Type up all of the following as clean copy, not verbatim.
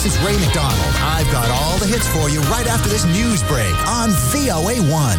This is Ray McDonald. I've got all the hits for you right after this news break on VOA1.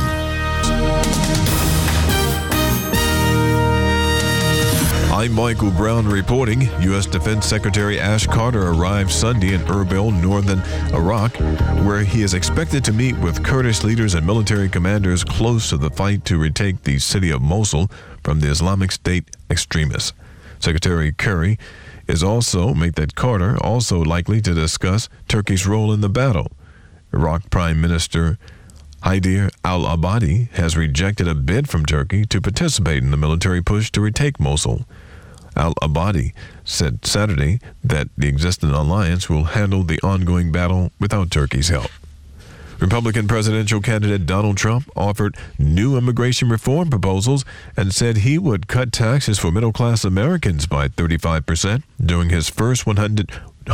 I'm Michael Brown reporting. U.S. Defense Secretary Ash Carter arrived Sunday in Erbil, northern Iraq, where he is expected to meet with Kurdish leaders and military commanders close to the fight to retake the city of Mosul from the Islamic State extremists. Secretary Carter is also likely to discuss Turkey's role in the battle. Iraq Prime Minister Haider al-Abadi has rejected a bid from Turkey to participate in the military push to retake Mosul. Al-Abadi said Saturday that the existing alliance will handle the ongoing battle without Turkey's help. Republican presidential candidate Donald Trump offered new immigration reform proposals and said he would cut taxes for middle-class Americans by 35% during his first 100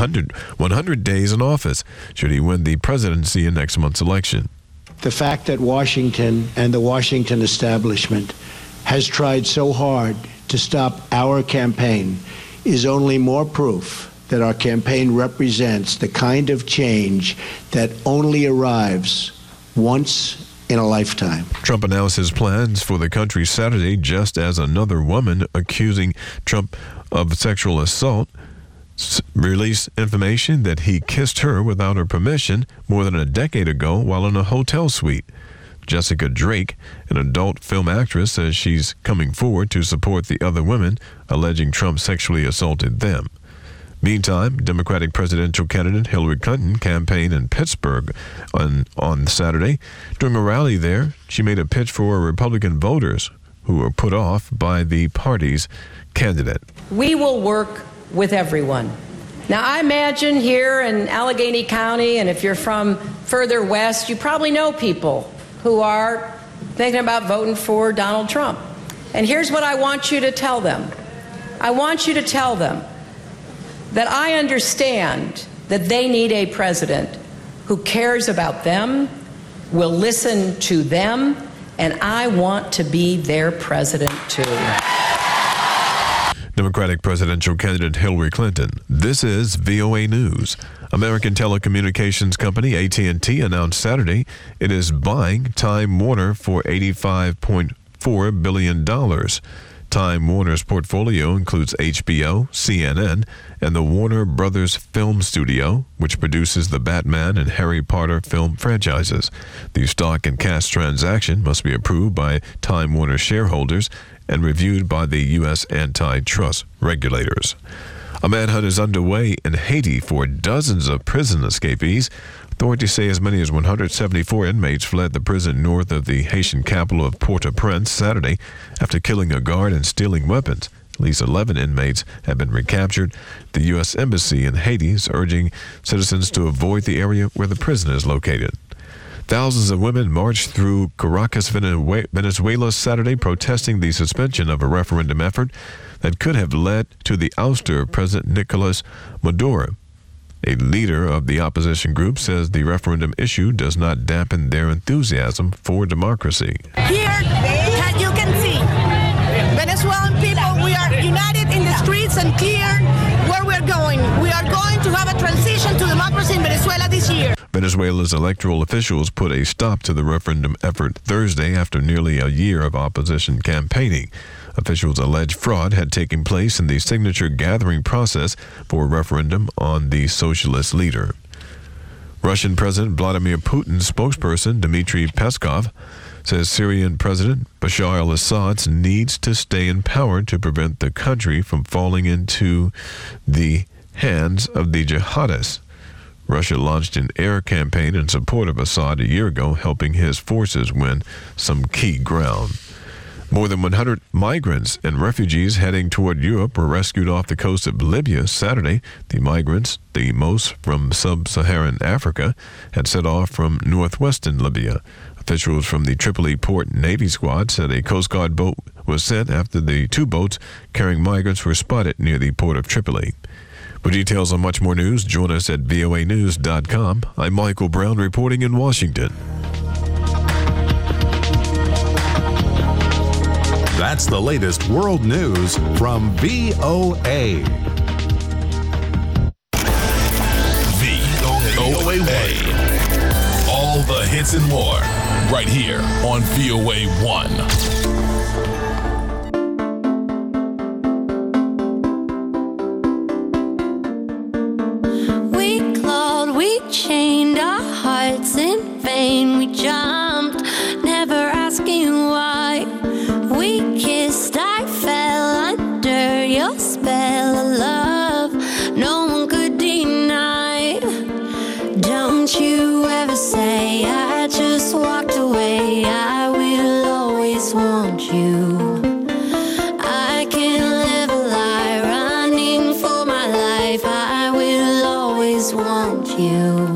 days in office, should he win the presidency in next month's election. The fact that Washington and the Washington establishment has tried so hard to stop our campaign is only more proof that our campaign represents the kind of change that only arrives once in a lifetime. Trump announced his plans for the country Saturday just as another woman accusing Trump of sexual assault released information that he kissed her without her permission more than a decade ago while in a hotel suite. Jessica Drake, an adult film actress, says she's coming forward to support the other women alleging Trump sexually assaulted them. Meantime, Democratic presidential candidate Hillary Clinton campaigned in Pittsburgh on Saturday. During a rally there, she made a pitch for Republican voters who were put off by the party's candidate. We will work with everyone. Now, I imagine here in Allegheny County, and if you're from further west, you probably know people who are thinking about voting for Donald Trump. And here's what I want you to tell them. I want you to tell them that I understand that they need a president who cares about them, will listen to them, and I want to be their president too. Democratic presidential candidate Hillary Clinton. This is VOA News. American telecommunications company AT&T announced Saturday it is buying Time Warner for $85.4 billion. Time Warner's portfolio includes HBO, CNN, and the Warner Brothers Film Studio, which produces the Batman and Harry Potter film franchises. The stock and cash transaction must be approved by Time Warner shareholders and reviewed by the U.S. antitrust regulators. A manhunt is underway in Haiti for dozens of prison escapees. Authorities say as many as 174 inmates fled the prison north of the Haitian capital of Port-au-Prince Saturday after killing a guard and stealing weapons. At least 11 inmates have been recaptured. The U.S. Embassy in Haiti is urging citizens to avoid the area where the prison is located. Thousands of women marched through Caracas, Venezuela Saturday protesting the suspension of a referendum effort that could have led to the ouster of President Nicolas Maduro. A leader of the opposition group says the referendum issue does not dampen their enthusiasm for democracy. Here, as you can see, Venezuelan people, we are united in the streets and clear where we're going. We are going to have a transition to democracy in Venezuela this year. Venezuela's electoral officials put a stop to the referendum effort Thursday after nearly a year of opposition campaigning. Officials allege fraud had taken place in the signature gathering process for a referendum on the socialist leader. Russian President Vladimir Putin's spokesperson Dmitry Peskov says Syrian President Bashar al-Assad needs to stay in power to prevent the country from falling into the hands of the jihadists. Russia launched an air campaign in support of Assad a year ago, helping his forces win some key ground. More than 100 migrants and refugees heading toward Europe were rescued off the coast of Libya Saturday. The migrants, the most from sub-Saharan Africa, had set off from northwestern Libya. Officials from the Tripoli Port Navy Squad said a Coast Guard boat was sent after the two boats carrying migrants were spotted near the port of Tripoli. For details on much more news, join us at voanews.com. I'm Michael Brown reporting in Washington. That's the latest world news from VOA. VOA1. All the hits and more, right here on VOA1. We clawed, we chained our hearts in vain. We jumped, never asking why. We kissed, I fell under your spell of love. No one could deny. Don't you ever say I just walked away. I will always want you. I can't live a lie running for my life. I will always want you.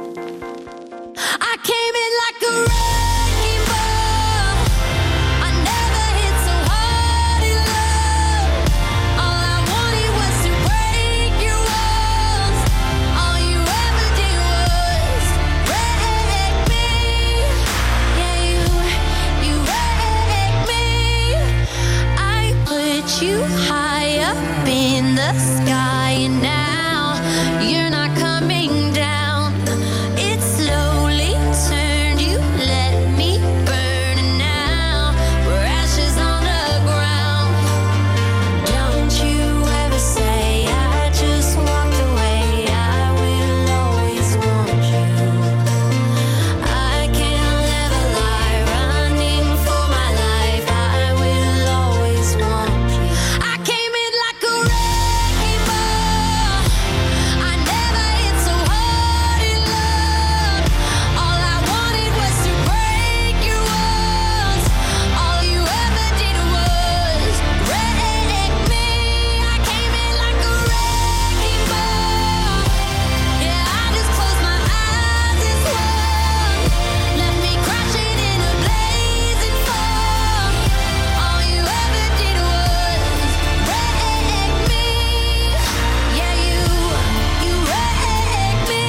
I came in like a wrecking ball. I never hit so hard in love. All I wanted was to break your walls. All you ever did was wreck me. Yeah, you wrecked me. I put you high up in the sky, and now you're not coming down. It slowly turned, you let me burn, and now we're ashes on the ground. Don't you ever say I just walked away. I will always want you. I can't live a lie running for my life. I will always want you. I came in like a wrecking ball. I never hit so hard in love. All I wanted was to break your walls. All you ever did was wreck me. I came in like a wrecking ball. Yeah, I just closed my eyes and swung. Left me crashing in a blazing fall. All you ever did was wreck me. Yeah, you wrecked me.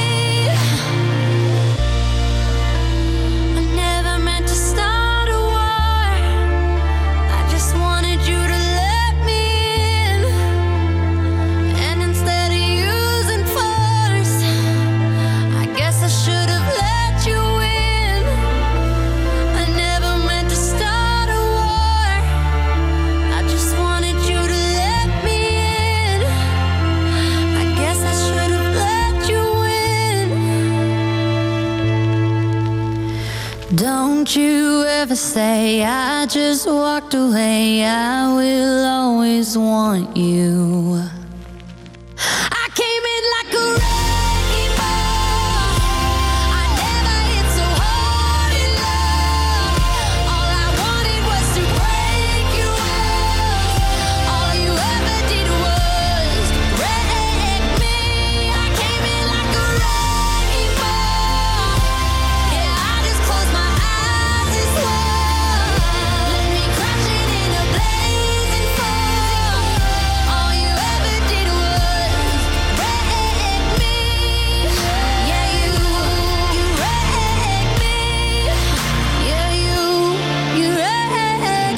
I never meant to start a war. I just wanted you to let me in. And instead of using force, I guess I should have let you in. I never meant to start a war. I just wanted you to let me in. I guess I should have let you in. Don't you ever say I just walked away. I will always want you. I came in like a wrecking ball. I never hit so hard in love. All I wanted was to break your walls. All you ever did was wreck me. I came in like a wrecking ball. Yeah, I just closed my eyes and swung. Left me crashing in a blazing fall. All you ever did was wreck me. Yeah, you wrecked me. Yeah, you wrecked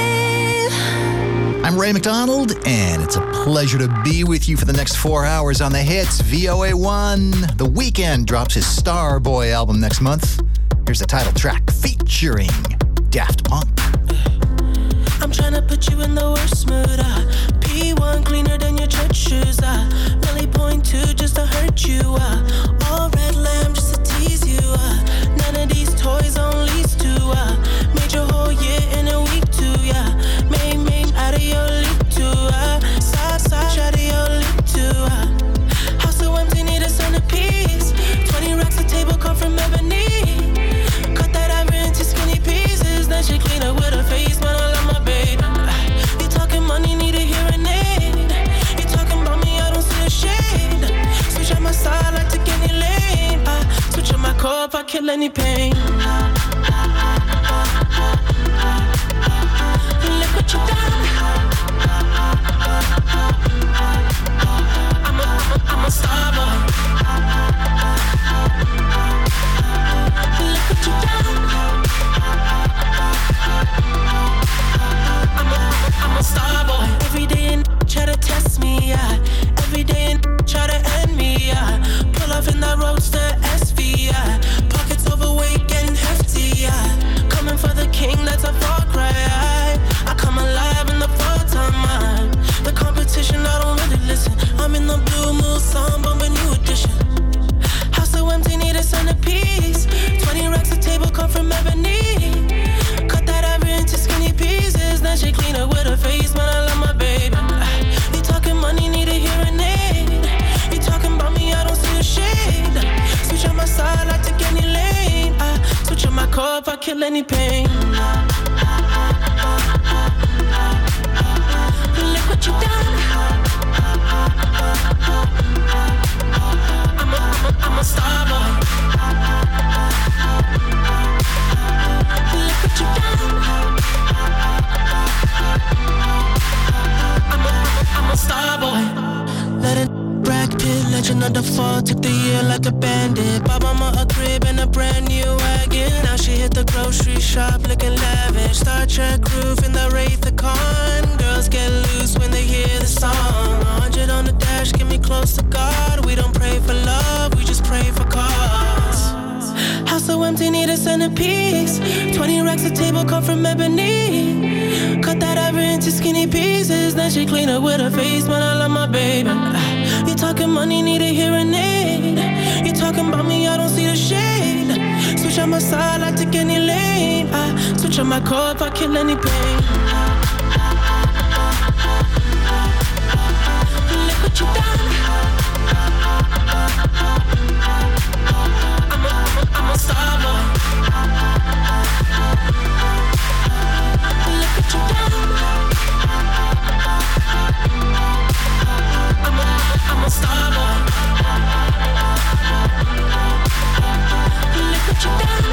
me. I'm Ray McDonald, and it's a pleasure to be with you for the next 4 hours on the hits. VOA1. The Weeknd drops his Starboy album next month. Here's the title track featuring Daft Punk. I'm tryna put you in the worst mood. P1 cleaner than your church shoes. Really point to just to hurt you. All red lamb just to tease you. None of these toys on lease to. Made your whole year in a week too. Yeah, made out of your league too. Side out of your league too. House so empty, need a centerpiece. 20 racks a table come from ebony. Cut that ivory into skinny pieces. Then she clean up with her face, man, I love my baby. You talking money, need a hearing aid. You talking about me, I don't see a shade. Switch on my side, like take any lane. Switch on my core if I kill any pain. Look what you done. I'm a star boy. Look what you done. I'm a star boy. Every day and try to test me, yeah. Every day and try to end me, yeah. Pull off in that roadster kill any pain. Look what you done. I'm a star boy. Look what you done. I'm a star boy. Let it Brad Pitt, legend of the fall, took the year like a bandit. Bought mama a crib and a brand new wagon. Now she hit the grocery shop looking lavish. Star Trek roof in the Wraith the Con. Girls get loose when they hear the song. 100 on the dash, get me close to God. We don't pray for love, we just pray for cause. House so empty, need a centerpiece. 20 racks of table cut from ebony. Cut that ever into skinny pieces. Then she clean up with her face, man, I love my baby. You talking money, need a hearing aid. You talking about me, I don't see the shade. Switch on my side, I take any lane. I switch on my core if I kill any pain. Look what you done. I'm a star boy. Look what you done. I'm a star boy. Look what you done.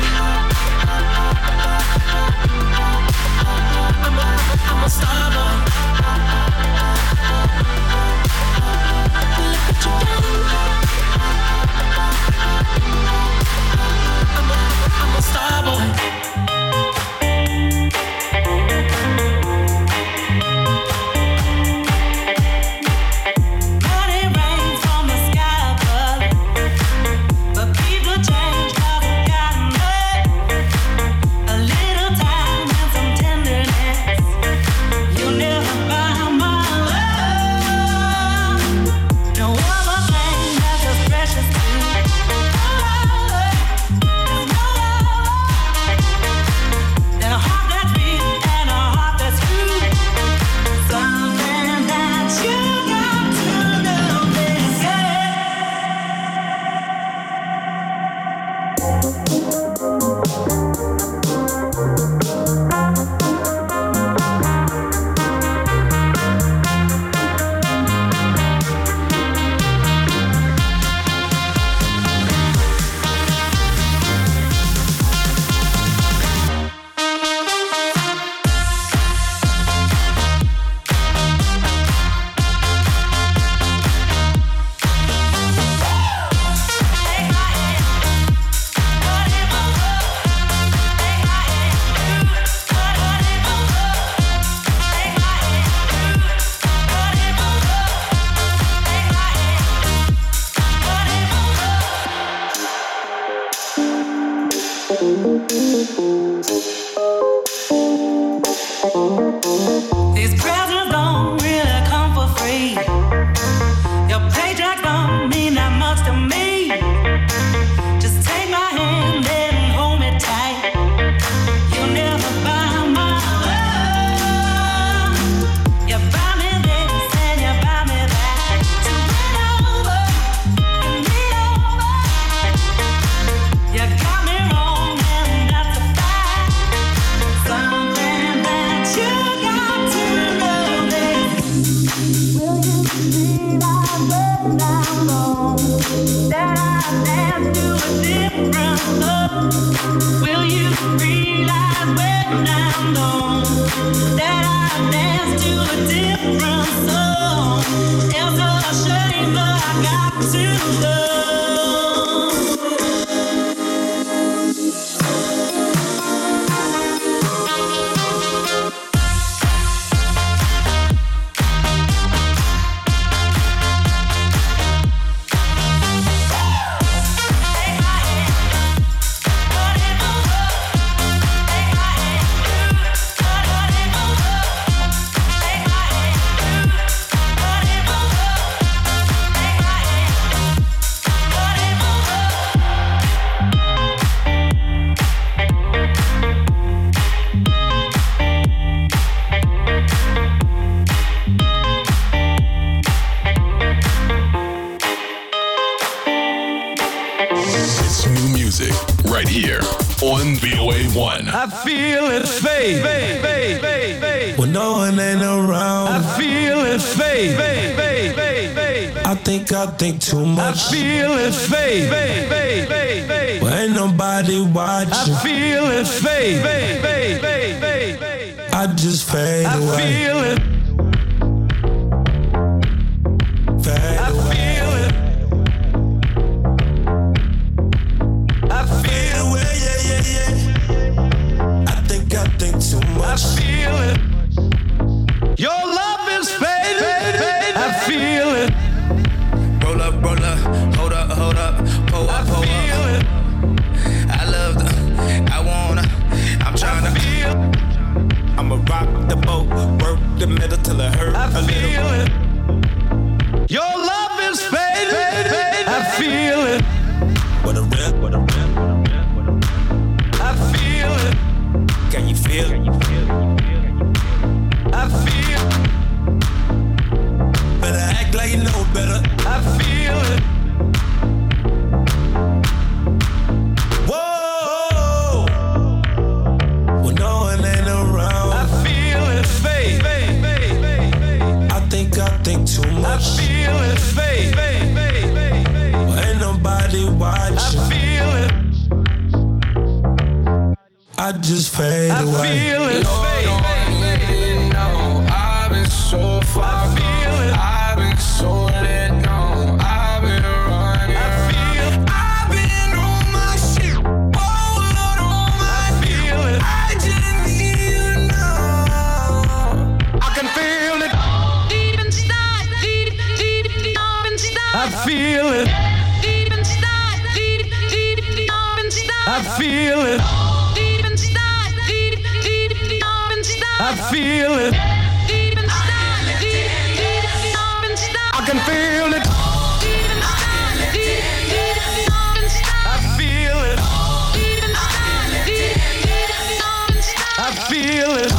I'm a star boy. Look what you done. I'm a star boy. music right here on VOA1. I feel it fade. When no one ain't around, I feel it fade. I think too much. I feel it fade. When ain't nobody watching, I feel it fade. I just fade away. I feel it. Fade away. I think too much. I feel it. Your love is fading. I feel it. Roll up, hold up, pull up, pull up. It. I love the, I wanna, I'm trying to feel. I'ma rock the boat, work the middle till it hurt a little. It. Your love is fading. I feel it. What a rip. I feel it. Can you feel it? I feel it. Better act like you know better. I feel it. Whoa. When no one ain't around, I feel it fade. I think too much. I feel it fade. Well, ain't nobody watching. I feel it. I just fade away. I feel it fade. I've been so far gone. I've been so let go. I've been running. I've been on my shit. Oh Lord, on my feel it. I just need you now. I can feel it. Deep inside, deep inside. I feel it. Deep inside, deep inside. I feel it. I feel it. I can feel it. I feel it. I feel it.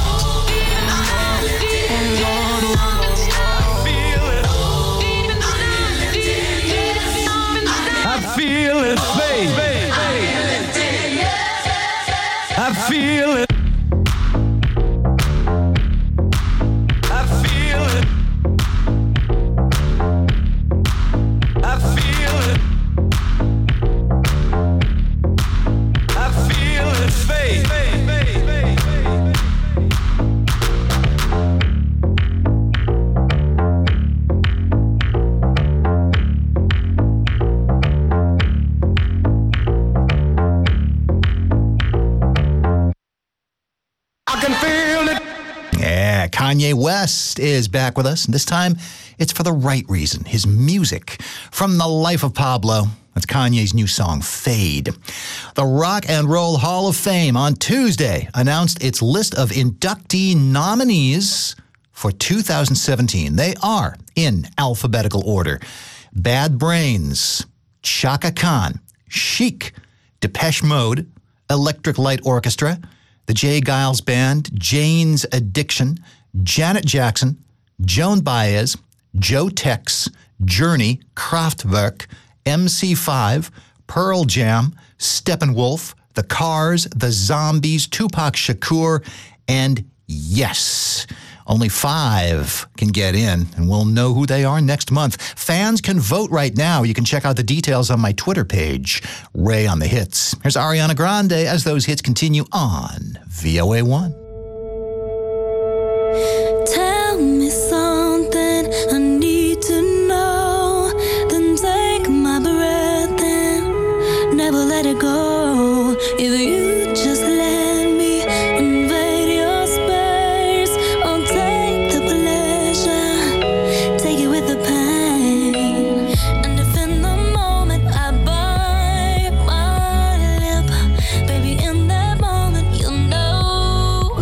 I feel it. I feel it. Kanye West is back with us, and this time it's for the right reason, his music. From the life of Pablo, that's Kanye's new song, Fade. The Rock and Roll Hall of Fame on Tuesday announced its list of inductee nominees for 2017. They are, in alphabetical order, Bad Brains, Chaka Khan, Chic, Depeche Mode, Electric Light Orchestra, the J. Giles Band, Jane's Addiction, Janet Jackson, Joan Baez, Joe Tex, Journey, Kraftwerk, MC5, Pearl Jam, Steppenwolf, The Cars, The Zombies, Tupac Shakur, and yes, only 5 can get in, and we'll know who they are next month. Fans can vote right now. You can check out the details on my Twitter page, Ray on the Hits. Here's Ariana Grande as those hits continue on VOA1. Tell me something I need to know. Then take my breath and never let it go. If you just let me invade your space, I'll take the pleasure, take it with the pain. And if in the moment I bite my lip, baby, in that moment you'll know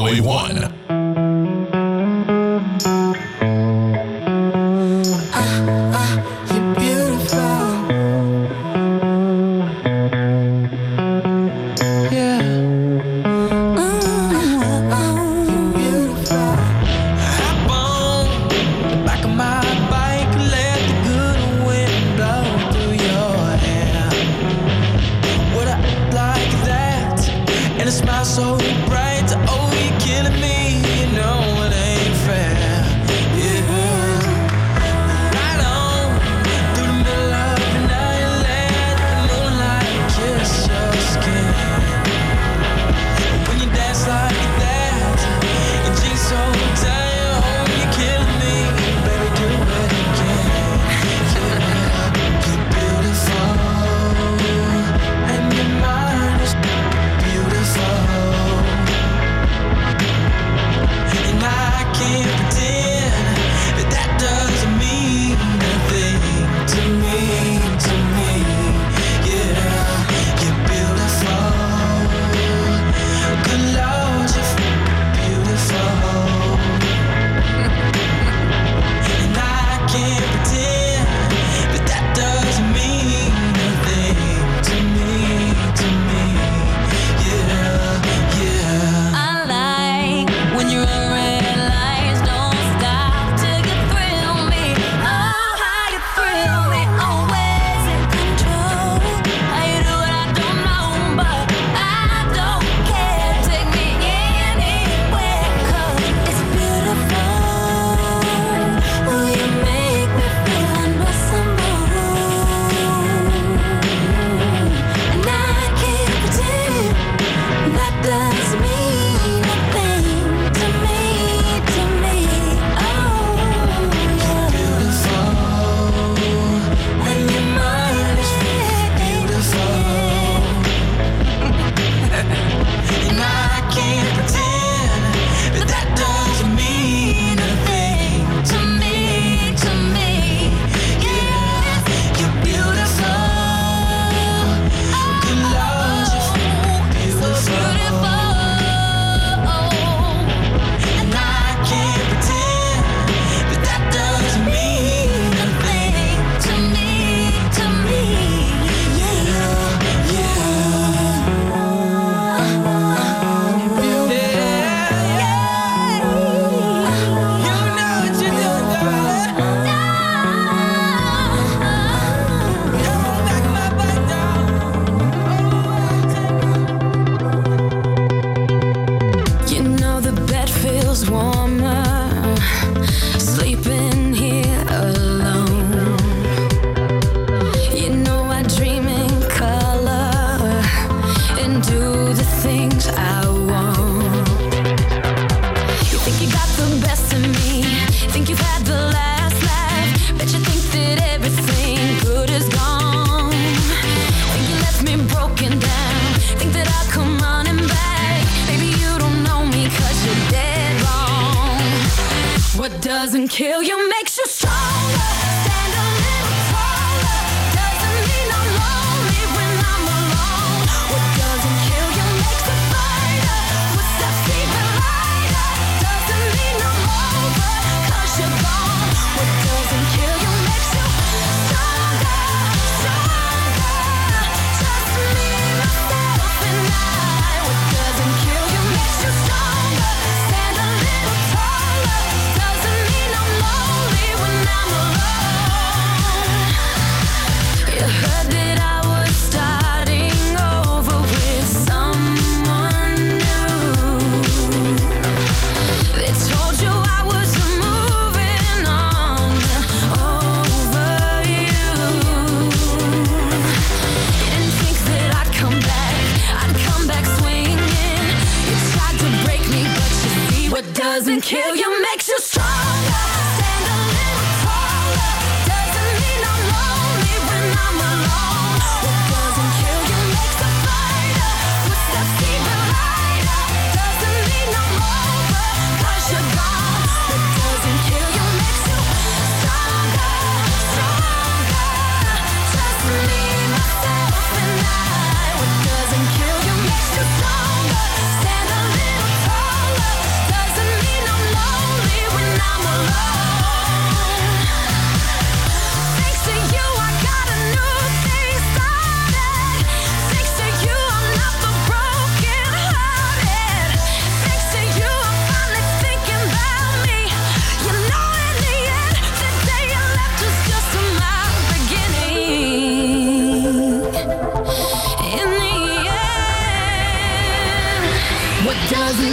VOA1. Doesn't kill you, makes you stronger. Stand a little taller. Doesn't mean I'm lonely when I'm alone. What doesn't kill you makes a fighter. Footsteps even lighter. Doesn't mean I'm over, 'cause you're gone. What doesn't kill you makes you stronger, stronger. Just me, myself, and I. What doesn't kill you makes you stronger. Stand a little taller. Doesn't mean I'm lonely.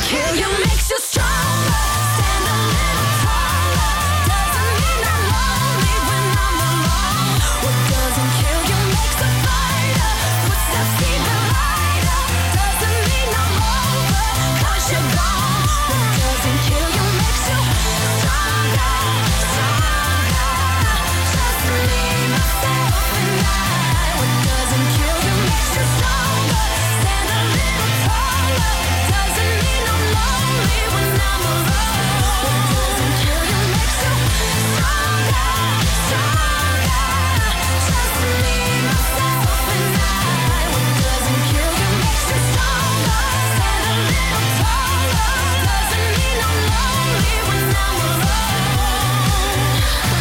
kill you makes you stronger. Stand a little taller. Doesn't mean I'm lonely when I'm alone. What doesn't kill you makes a fighter. Footsteps even lighter. Doesn't mean I'm over, 'cause you're gone. What doesn't kill you makes you stronger, stronger. Just me, myself, and I. What doesn't kill you makes you stronger. Stand a little taller. Doesn't mean I'm lonely when I'm alone. What doesn't kill you makes you stronger, stronger. Just me, myself, and I. What doesn't kill you makes you stronger. Stand a little taller. Doesn't mean I'm lonely when I'm alone.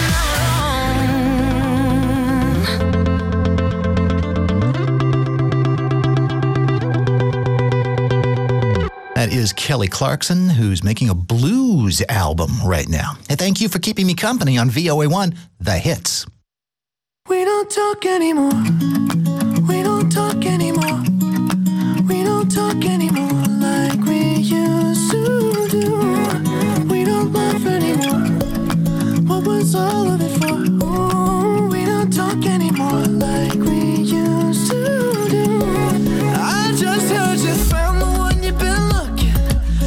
That is Kelly Clarkson, who's making a blues album right now. Hey, thank you for keeping me company on VOA1, The Hits. We don't talk anymore. We don't talk anymore. We don't talk anymore like we used to do. We don't laugh anymore. What was all of it for? Ooh, we don't talk anymore like we used to do. I just heard you found the one you've been looking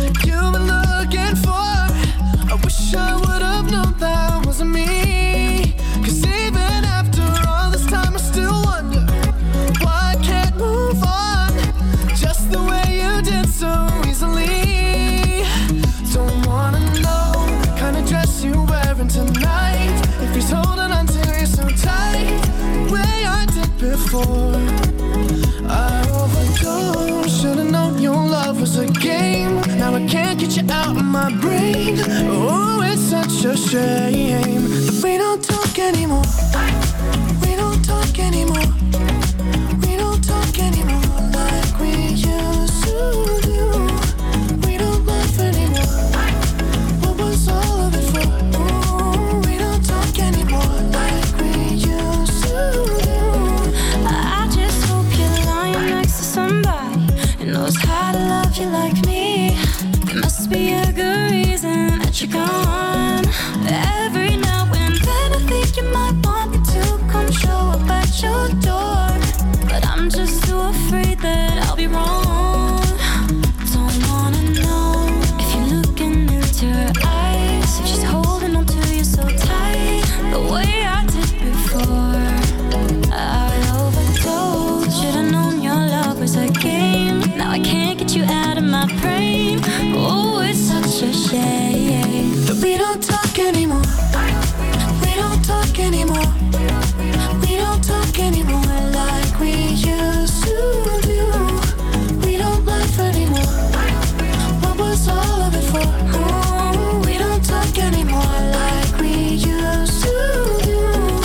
for. I wish I would have known that wasn't me. 'Cause even after all this time I still wonder why I can't move on just the way you did so easily. Don't wanna know the kind of dress you're wearing tonight, if he's holding on to you so tight the way I did before. I overdosed, should've known your love was a game. Now I can't get you out of my brain. Oh, it's such a shame that we don't talk anymore. We don't talk anymore. We don't talk anymore like we used to do. We don't laugh anymore. What was all of it for? Ooh, we don't talk anymore like we used to do. I just hope you're lying next to somebody who knows how to love you like me. There must be a good reason that you're gone. Every now and then I think you might want me to come show up at your door, but I'm just too afraid that I'll be wrong. Don't wanna know if you're looking into her eyes, if she's holding on to you so tight the way I did before. I overdosed, should've known your love was a game. Now I can't get you out of my brain. Oh, it's such a shame that we don't talk anymore. We don't talk anymore. We don't talk anymore like we used to do. We don't laugh anymore. What was all of it for? Ooh, we don't talk anymore like we used to do.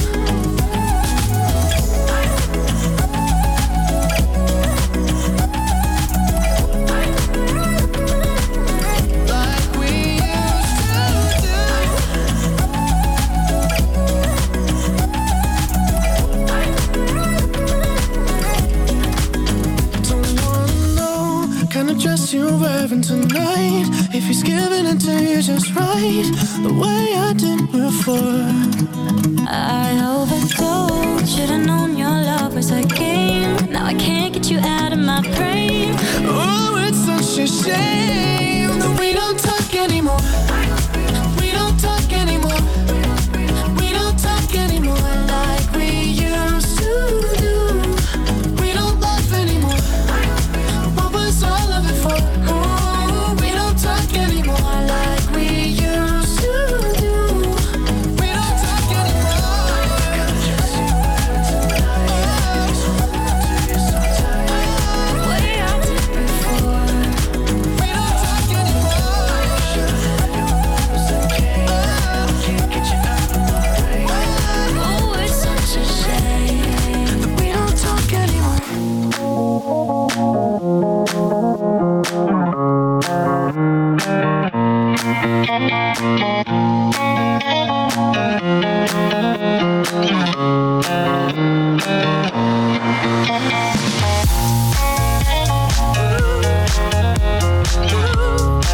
Like we used to do. Don't wanna know kind of dress you're wearing tonight, if he's giving it to you just right the way I did before. I overdosed, should've known your love was a game. Now I can't get you out of my brain. Oh, it's such a shame that we don't talk anymore. We don't talk anymore. We don't talk anymore like we used to do. We don't laugh anymore. What was all of it for? Oh, we don't talk anymore like we used to do. We don't talk anymore. The way I did before. We don't talk anymore.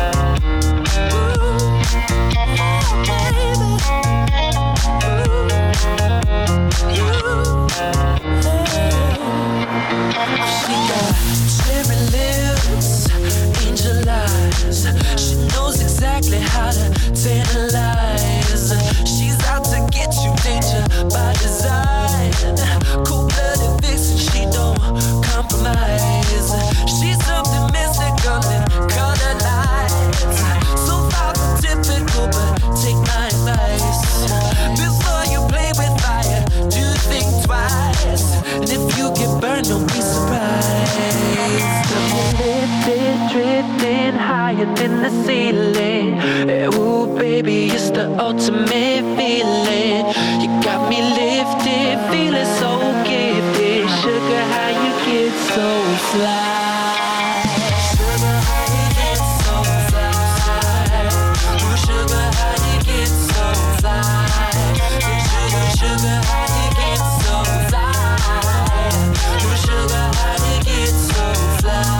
by design. Cold-blooded vixen, she don't compromise. She's something mystical in color lights. So far from typical, but take my advice. Before you play with fire, do think twice. And if you get burned, don't be surprised. Lifted, drifting higher than the ceiling. Ooh, baby, it's the ultimate feeling. You got me lifted, feeling so gifted. Sugar, how you get so fly? Sugar, how you get so fly? Ooh, sugar, how you get so fly? Sugar, how you get so fly? Ooh, sugar, how you get so fly?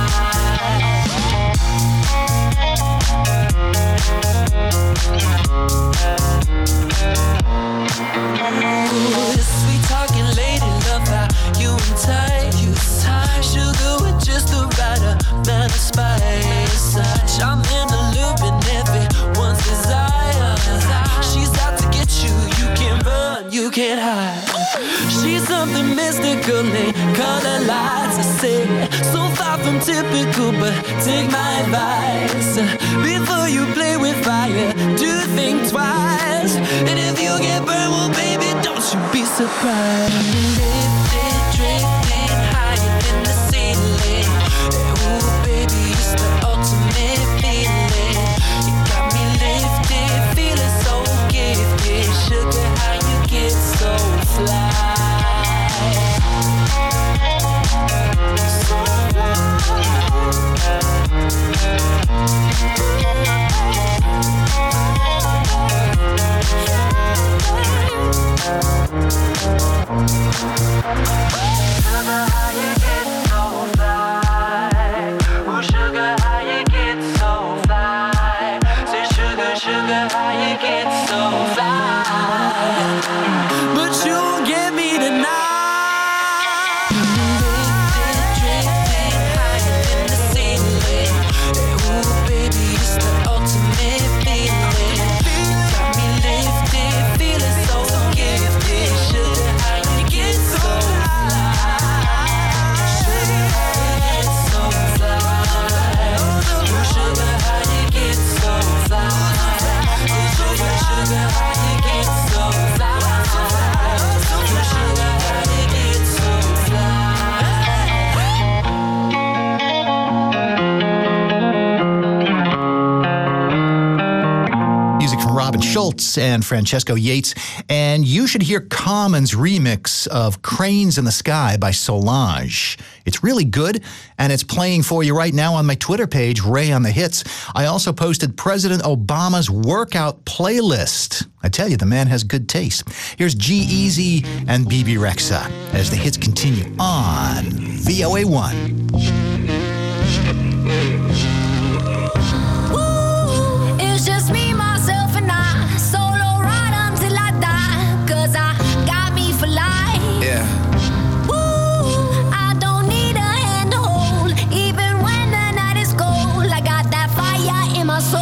Ooh, sweet talking lady, love how you entice. Sugar with just the right amount of spice. I'm in the loop and everyone's desire. She's out to get you, you can't run, you can't hide. She's something mystical in color lights. I say, so far from typical, but take my advice. Before you play with fire, do think twice. And if you get burned, well, baby, don't you be surprised. Lifted, drifting higher than the ceiling. Ooh, baby, it's the ultimate feeling. You got me lifted, feeling so gifted. Sugar, how you get so fly? So fly. Sugar, how you get so fly? Oh, sugar, how you get so fly? Say, sugar, sugar, how you get so fly? But you won't get me tonight. Robin Schultz and Francesco Yates, and you should hear Common's remix of Cranes in the Sky by Solange. It's really good, and it's playing for you right now on my Twitter page, Ray on the Hits. I also posted President Obama's workout playlist. I tell you, the man has good taste. Here's G-Eazy and BB Rexa as the hits continue on VOA1. It's just me, myself, and I. Solo ride until I die. 'Cause I got me for life. Yeah. Woo, I don't need a hand to hold. Even when the night is cold, I got that fire in my soul.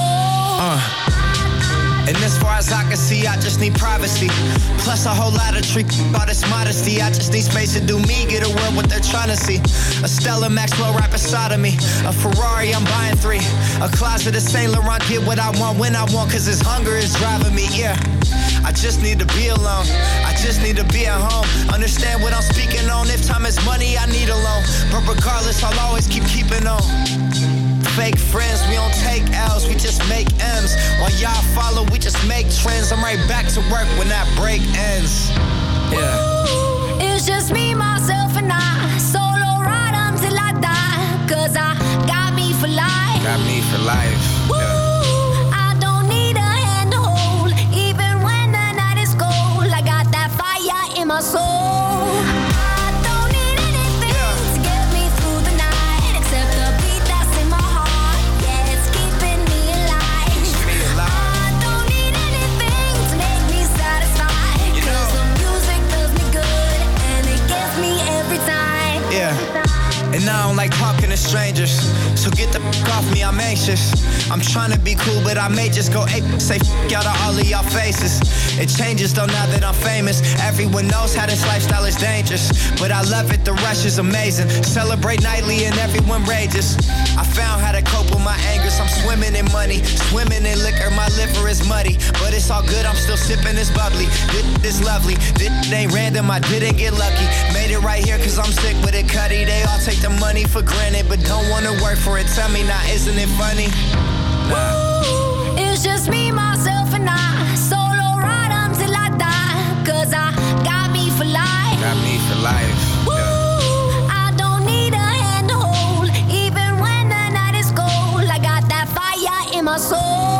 And as far as I can see, I just need privacy. Plus a whole lot of trick about this modesty. I just need space to do me, get a world what they're trying to see. A Stella Maxwell right beside of me. A Ferrari, I'm buying 3. A closet of Saint Laurent, get what I want when I want, 'cause this hunger is driving me, yeah. I just need to be alone. I just need to be at home. Understand what I'm speaking on. If time is money, I need a loan. But regardless, I'll always keeping on. Fake friends, we don't take L's, we just make M's. While y'all follow, we just make trends. I'm right back to work when that break ends. Yeah. Ooh, it's just me, myself, and I. Solo ride until I die. 'Cause I got me for life. Got me for life. Woo, yeah. I don't need a hand to hold. Even when the night is cold, I got that fire in my soul. I don't need anything to get me through the night, except the beat that's in my heart. Yeah, it's keeping me alive. I don't need anything to make me satisfied. 'Cause the music does me good, and it gets me every time. Yeah. And I don't like like talking to strangers. So get the f off me, I'm anxious. I'm trying to be cool, but I may just go ape. Say f out of all of y'all faces. It changes though now that I'm famous. Everyone knows how this lifestyle is dangerous, but I love it, the rush is amazing. Celebrate nightly and everyone rages. I found how to cope with my angers. I'm swimming in money, swimming in liquor. My liver is muddy, but it's all good, I'm still sipping this bubbly. This lovely, this ain't random, I didn't get lucky. Made it right here cause I'm sick with it, Cuddy. They all take the money for granted, but don't wanna work for it. Tell me now, isn't it funny? Ooh, it's just me, myself, and I. Solo ride until I die. Cause I got me for life. Got me for life. Ooh, I don't need a hand to hold. Even when the night is cold, I got that fire in my soul.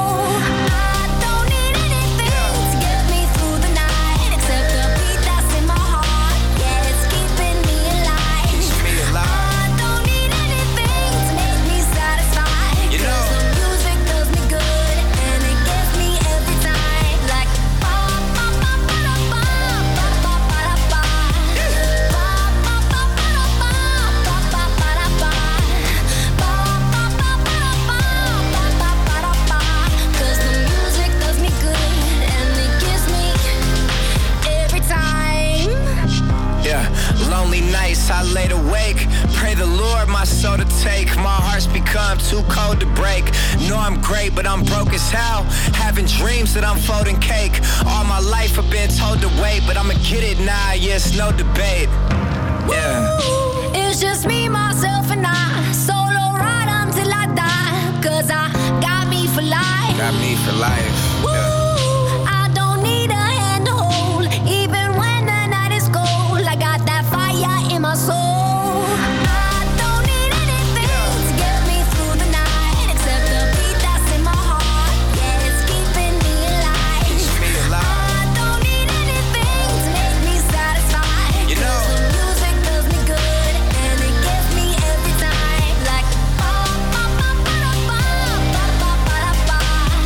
I laid awake, pray the Lord my soul to take. My heart's become too cold to break. Know I'm great, but I'm broke as hell. Having dreams that I'm folding cake. All my life I've been told to wait, but I'ma get it now, yes, no debate. Yeah. Ooh, it's just me, myself, and I. Solo ride until I die. Cause I got me for life. Got me for life. Ooh, I don't need a hand to hold. Even when the night is cold, I got that fire in my soul. I don't need anything to get me through the night except the beat that's in my heart. Yeah, it's keeping me alive. I don't need anything to make me satisfied. You know, the music does me good and it gets me every time. Like ba ba ba ba ba ba ba ba ba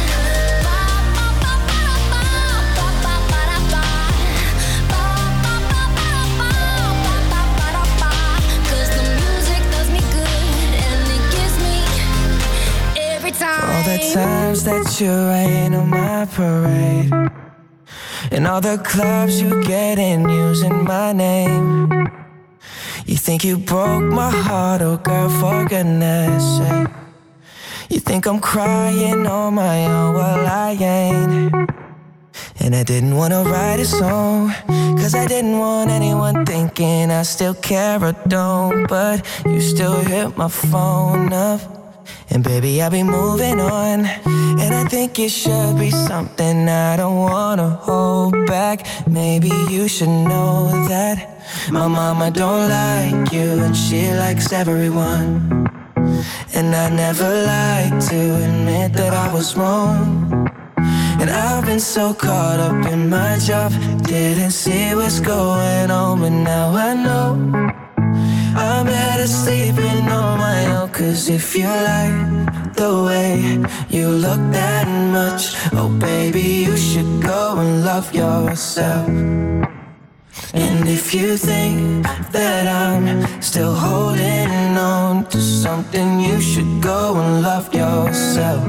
all the times that you rain on my parade, and all the clubs you get in using my name. You think you broke my heart, oh girl, for goodness sake. You think I'm crying on my own, well I ain't. And I didn't wanna write a song, cause I didn't want anyone thinking I still care or don't. But you still hit my phone up, and baby, I'll be moving on. And I think it should be something I don't wanna hold back. Maybe you should know that my mama don't like you, and she likes everyone. And I never like to admit that I was wrong. And I've been so caught up in my job, didn't see what's going on, but now I know I'm better sleeping on my own. Cause if you like the way you look that much, oh baby, you should go and love yourself. And if you think that I'm still holding on to something, you should go and love yourself.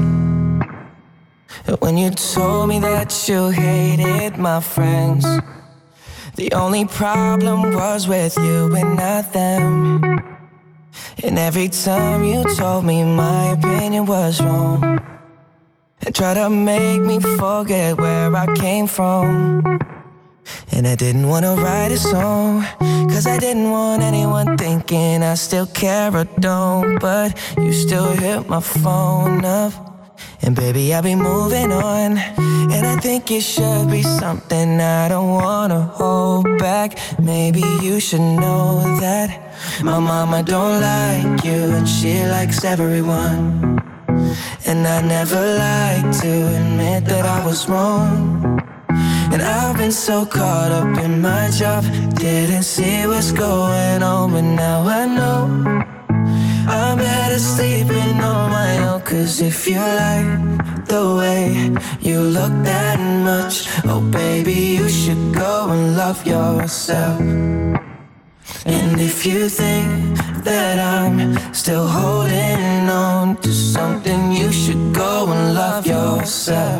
When you told me that you hated my friends, the only problem was with you and not them. And every time you told me my opinion was wrong, and tried to make me forget where I came from. And I didn't wanna write a song, cause I didn't want anyone thinking I still care or don't. But you still hit my phone up, and baby, I'll be moving on. And I think it should be something I don't wanna hold back. Maybe you should know that my mama don't like you, and she likes everyone. And I never like to admit that I was wrong. And I've been so caught up in my job, didn't see what's going on, but now I know I'm better sleeping on my own. Cause if you like the way you look that much, oh baby, you should go and love yourself. And if you think that I'm still holding on to something, you should go and love yourself.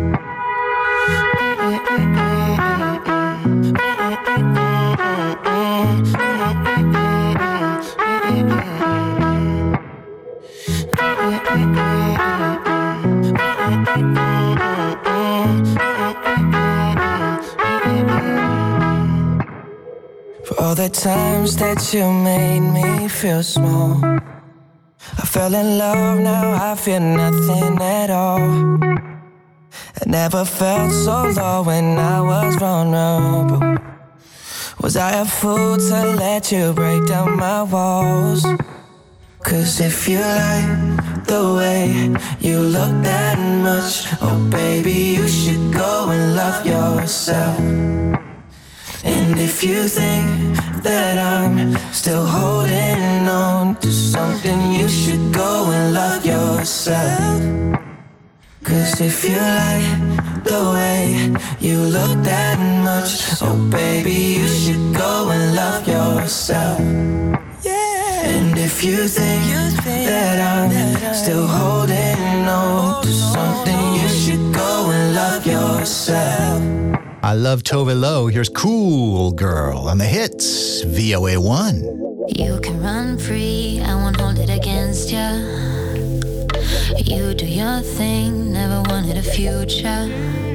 For all the times that you made me feel small, I fell in love, now I feel nothing at all. I never felt so low when I was vulnerable. Was I a fool to let you break down my walls? Cause if you like the way you look that much, oh baby, you should go and love yourself. And if you think that I'm still holding on to something, you should go and love yourself. Cause if you like the way you look that much, oh baby, you should go and love yourself. And if you think that I'm still holding on to something, you should go and love yourself. I love Tove Lo. Here's Cool Girl on the hits, VOA1. You can run free, I won't hold it against ya. You do your thing, never wanted a future.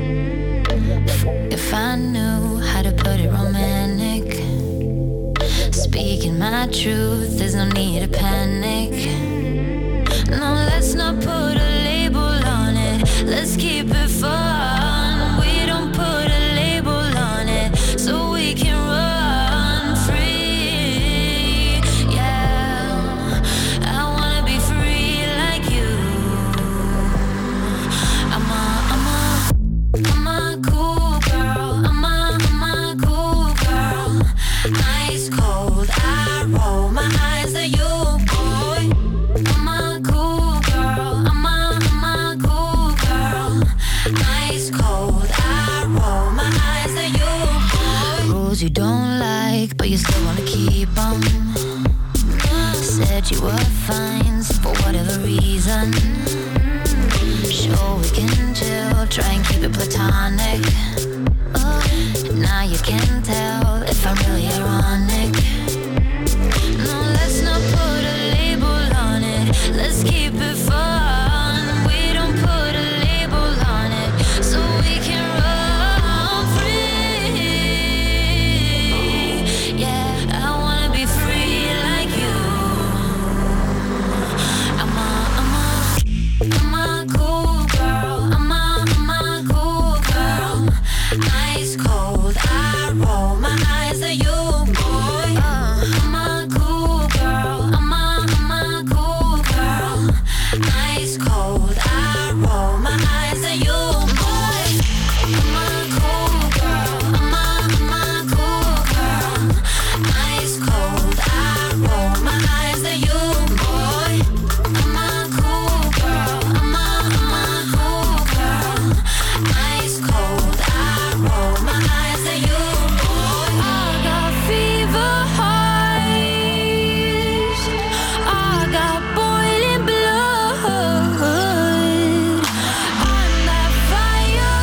If I knew how to put it romantic, speaking my truth, there's no need to panic. No, let's not put a label on it, let's keep it fun. We don't put a label on it, so we can run free. Yeah, I wanna be free like you. I'm a cool girl, I'm a cool girl. Ice cold, I roll my eyes at you, boy. I'm a cool girl, I'm a cool girl. Ice cold, I roll my eyes at you, boy. Rules you don't like, but you still wanna keep them. Said you were fine, so for whatever reason. Sure, we can chill, try and keep it platonic. Now you can tell if I'm really ironic. No, let's not put a label on it, let's keep it fun. We don't put a label on it, so we can run free. Yeah, I wanna be free like you. I'm a cool girl, I'm a cool girl. Ice cold, I roll my eyes at you, boy. I'm a cool girl, I'm a cool girl. Ice cold, I roll my eyes at you, boy. I'm a cool girl, I'm a cool girl. Ice cold, I roll my eyes at you, boy. I'm a cool girl, I'm a cool girl. Ice cold, I roll my eyes at you, boy. I got fever highs, I got boiling blood. I'm that fire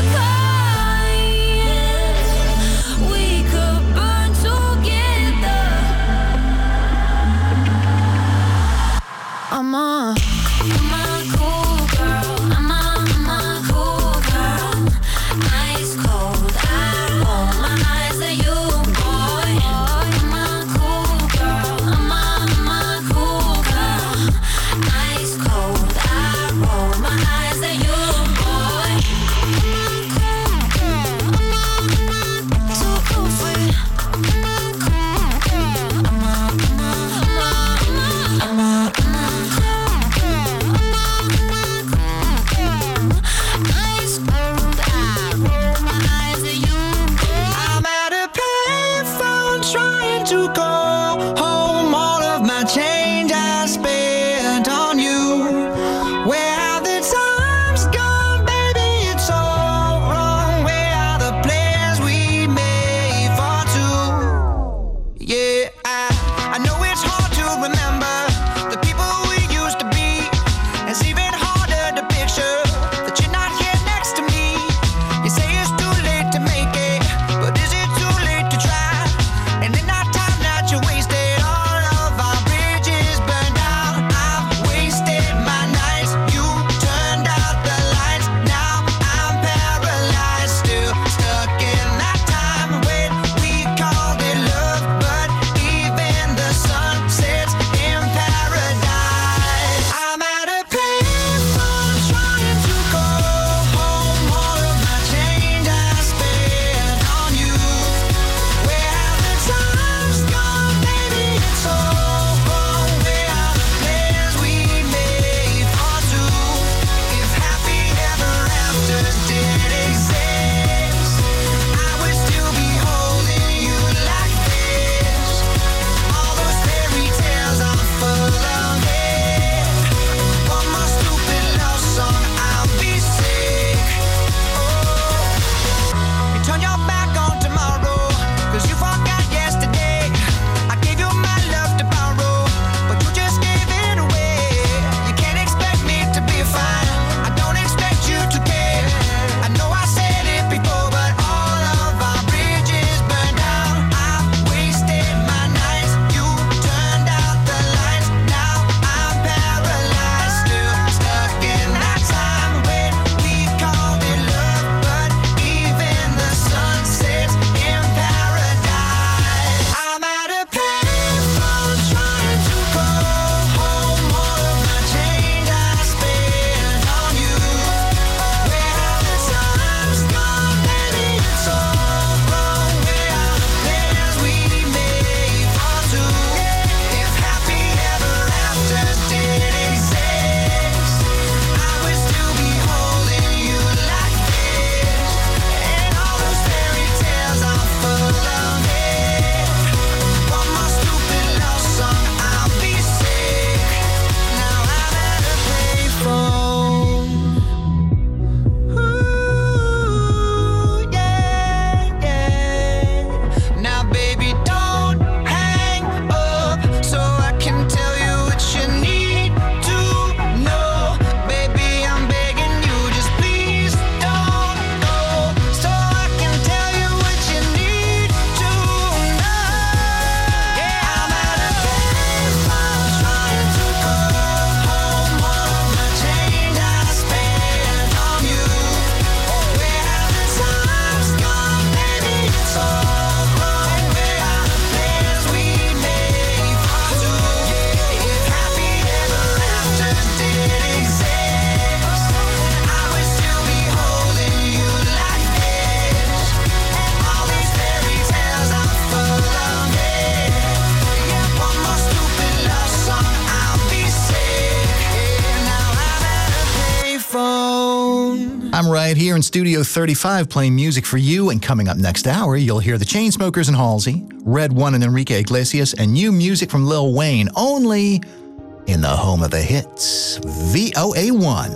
kind, we could burn together. I'm a cool girl, I'm a cool girl. Ice cold, I roll my eyes at you, boy. I'm a cool girl, I'm a cool girl. Ice cold, I roll my eyes at you, boy. Too cool for you. Ice cold, I roll my eyes at you, boy. I'm at a payphone trying to call home. All of my change I spent on you. Where have the times gone, baby? It's all wrong. Where are the plans we made for two? Yeah, I right here in Studio 35 playing music for you. And coming up next hour, you'll hear the Chainsmokers and Halsey, Red One and Enrique Iglesias, and new music from Lil Wayne, only in the home of the hits, VOA1.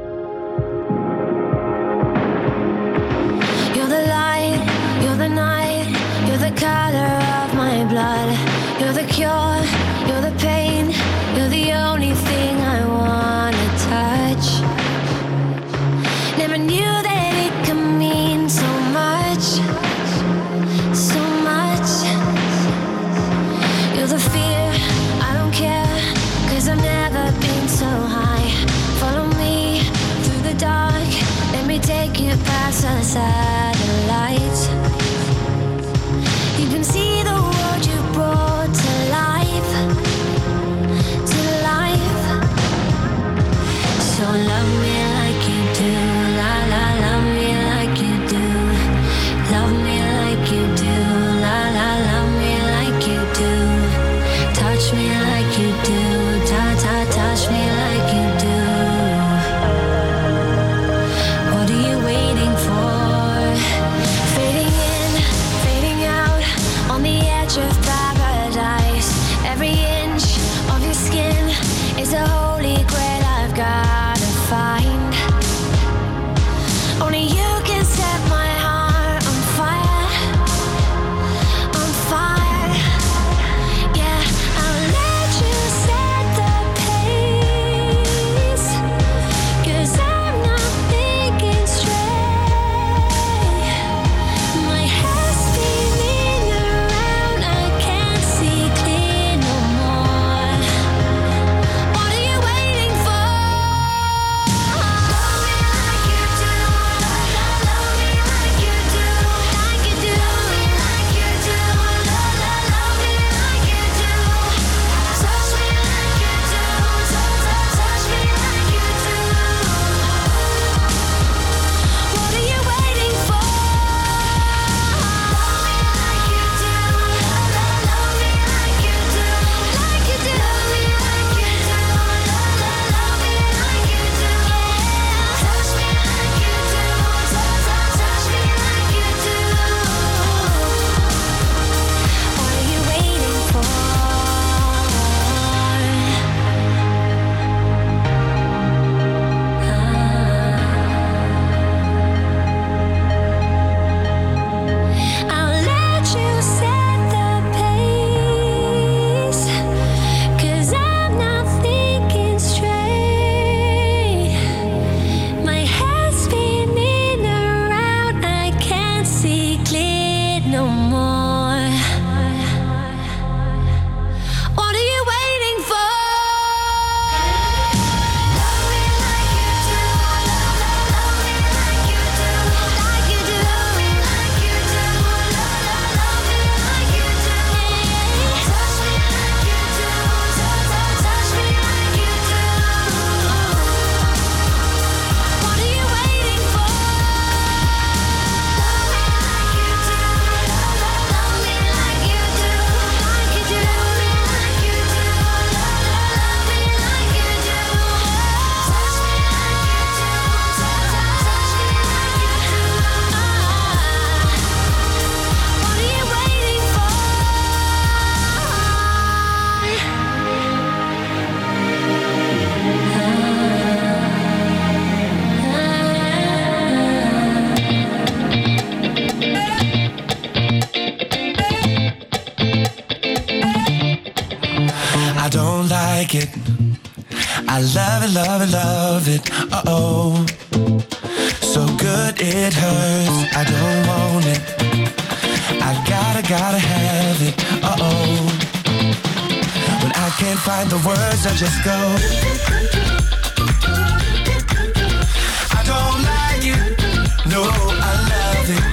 You're the light, you're the night, you're the color of my blood. You're the cure, you're the pain, you're the only thing I wanna touch. Never knew that it could mean so much, so much. You're the fear, I don't care, 'cause I've never been so high. Follow me through the dark, let me take you past the satellites. You can see the world you brought to life, to life. So love me like you do, la la, love me like you do. Love me like you do, la la, love me like you do. Touch me like you do, ta ta, touch me like you do. What are you waiting for? Fading in, fading out, on the edge of paradise. Every inch of your skin is a holy grail I've gotta find. Only you can set my heart on fire, on fire. Yeah, I'll let you set the pace, 'cause I'm not thinking straight. My head's spinning around, I can't see clear no more. What are you waiting for? Love me like you do, love me like you do, like you do, like you do, love me like you do. Touch me like you do, touch me like you do. What are you waiting for? Love me like you do, love me like you do, like you do, love me like you do, love me like you do. Touch me like you do, touch me like you do. What are you waiting for? I'll let you set the pace, 'cause I'm not thinking straight. My head's spinning around, I can't see clear no more. What are you waiting for? Love me like you do, love me like you do, like you do, like you do, love me like you do. Touch me like you do, touch me like you do. What are you waiting for? Love me like you do, love me like you do, like you do, like you do, love me like you do. Touch me like you do, touch me like you do. What are you waiting for? I don't like it. I love it, love it, love it. Uh-oh. So good it hurts. I don't want it. I gotta have it. Uh-oh. When I can't find the words, I just go. I don't like it. No, I love it.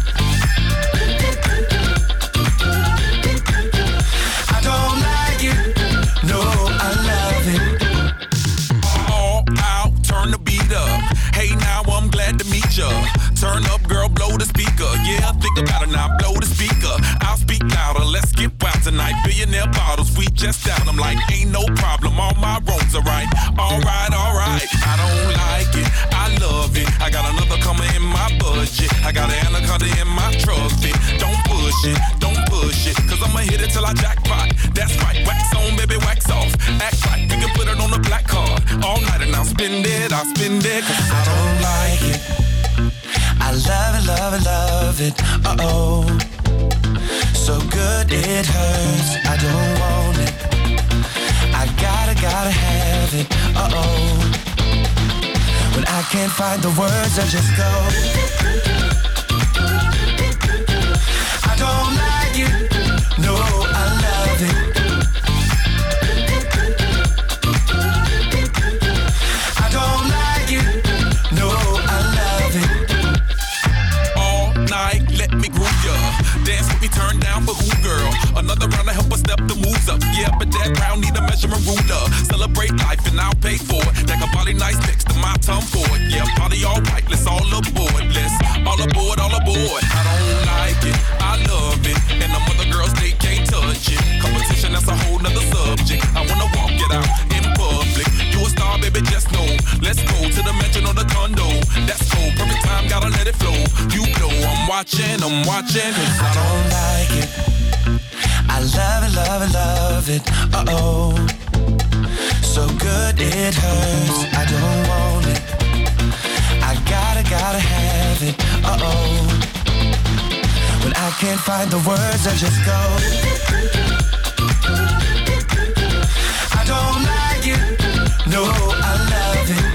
I don't like it. No, I love it. All out, turn the beat up. Hey, now I'm glad to meet ya. Turn up, girl, blow the speaker. Yeah, think about it now, blow the speaker. I'll speak louder, let's get wild tonight. Billionaire bottles, we just down. I'm like, ain't no problem, all my roads are right. All right, I don't like it, I love it. I got another coming it in my trusty. Don't push it, cause I'ma hit it till I jackpot. That's right, wax on, baby, wax off. Act right, we can put it on the black card. All night and I'll spend it, cause I don't like it. I love it, love it, love it. Uh-oh. So good it hurts. I don't want it. I gotta have it. Uh-oh. When I can't find the words, I just go. I don't like it. No, I love it. I don't like it. No, I love it. All night, let me groove ya. Dance with me, turn down for who, girl? Another round to help us step the moves up. Yeah, but that round need a measurement ruler. Celebrate life and I'll pay for it. That a body nice next to my tongue for it. Yeah, party all right, let's all aboard. Let's all aboard, all aboard. I don't like it, I love it. And the other girls, they can't touch it. Competition, that's a whole nother subject. I wanna walk it out in public. You a star, baby, just know. Let's go to the mansion or the condo. That's cool, perfect time, gotta let it flow. You know I'm watching, cause I don't like it. I love it, love it, love it. Uh-oh. So good it hurts. I don't want it. I gotta have it. Uh-oh. When I can't find the words, I just go. I don't like it. No, I love it.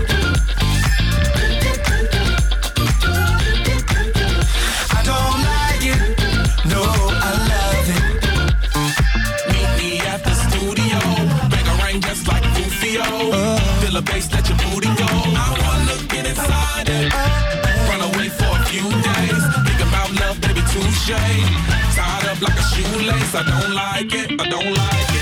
I don't like it. No, I love it. Meet me at the studio. Bang a ring just like Rufio. Feel a bass, let your booty go. I wanna get inside it. Run away for a few days. Think about love, baby, touche. Tied up like a shoelace. I don't like it.